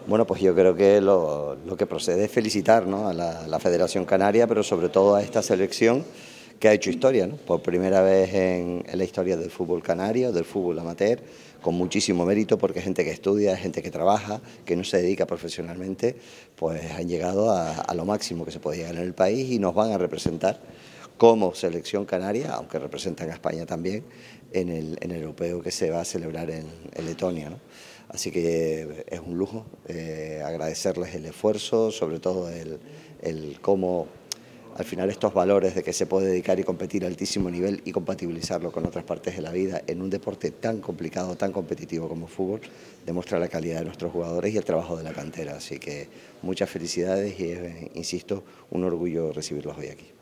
Bueno, pues yo creo que lo que procede es felicitar, ¿no?, a la Federación Canaria, pero sobre todo a esta selección que ha hecho historia, ¿no?, por primera vez en la historia del fútbol canario, del fútbol amateur, con muchísimo mérito, porque gente que estudia, gente que trabaja, que no se dedica profesionalmente, pues han llegado a lo máximo que se puede llegar en el país y nos van a representar como selección canaria, aunque representan a España también, en el europeo que se va a celebrar en Letonia, ¿no? Así que es un lujo agradecerles el esfuerzo, sobre todo el cómo al final estos valores de que se puede dedicar y competir a altísimo nivel y compatibilizarlo con otras partes de la vida en un deporte tan complicado, tan competitivo como el fútbol, demuestra la calidad de nuestros jugadores y el trabajo de la cantera. Así que muchas felicidades y insisto, un orgullo recibirlos hoy aquí.